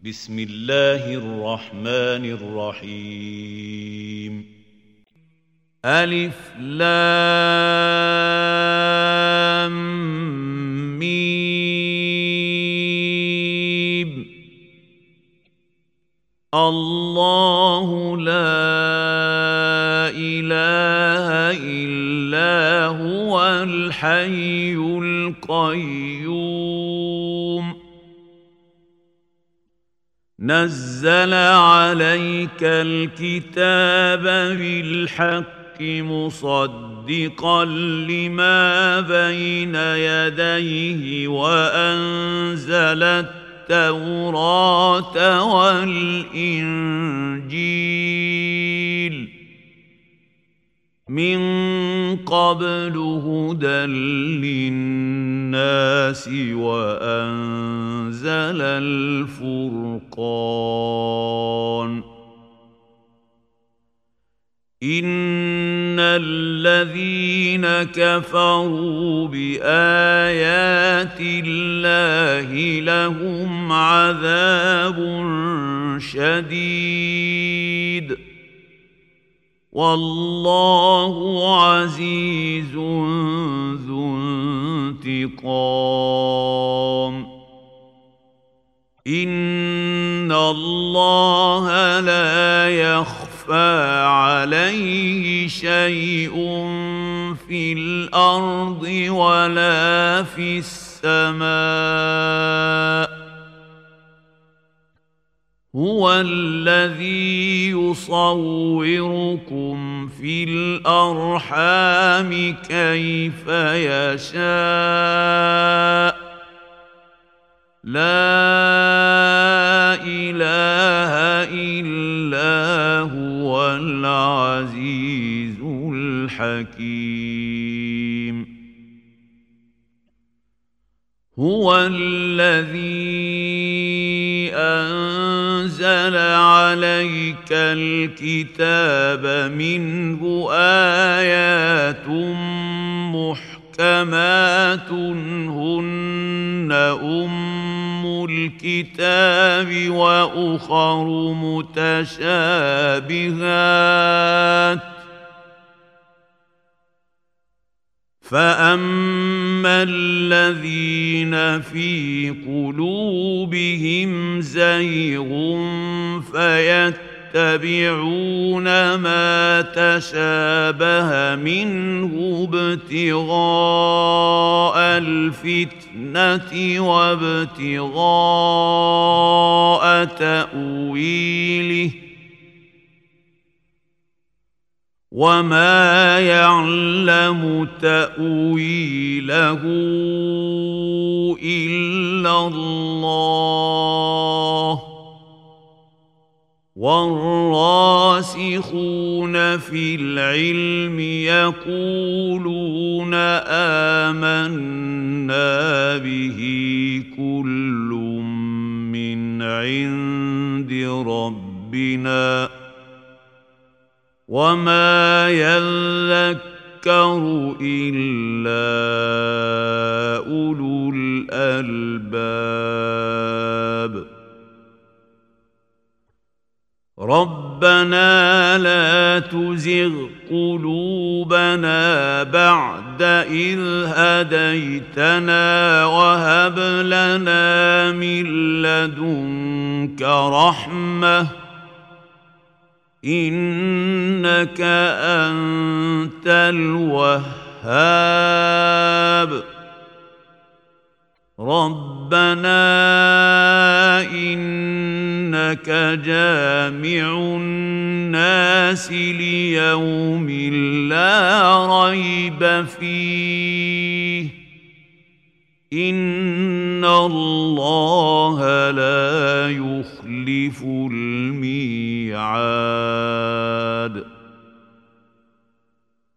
بسم الله الرحمن الرحيم ألف لام ميم الله لا إله إلا هو الحي القيوم نزل عليك الكتاب بالحق مصدقا لما بين يديه وأنزل التوراة والإنجيل من قبل هدى للناس وأنزل الفرقان إن الذين كفروا بآيات الله لهم عذاب شديد والله عزيز ذو انتقام إن الله لا يخفى عليه شيء في الأرض ولا في السماء هو الذي يصوركم في الأرحام كيف يشاء لا إله إلا هو العزيز الحكيم هو الذي أنزل عليك الكتاب منه آيات محكمات هن أم الكتاب وأخر متشابهات فأما الذين في قلوبهم زيغ فيتبعون ما تشابه منه ابتغاء الفتنة وابتغاء تأويله وما يعلم تأويله إلا الله والراسخون في العلم يقولون آمنا به كل من عند ربنا وما يذكر إلا أولو الألباب ربنا لا تزغ قلوبنا بعد إذ هديتنا وهب لنا من لدنك رحمة إنك أنت الوهاب ربنا إنك جامع الناس ليوم لا ريب فيه إن الله لا يخلف الميعاد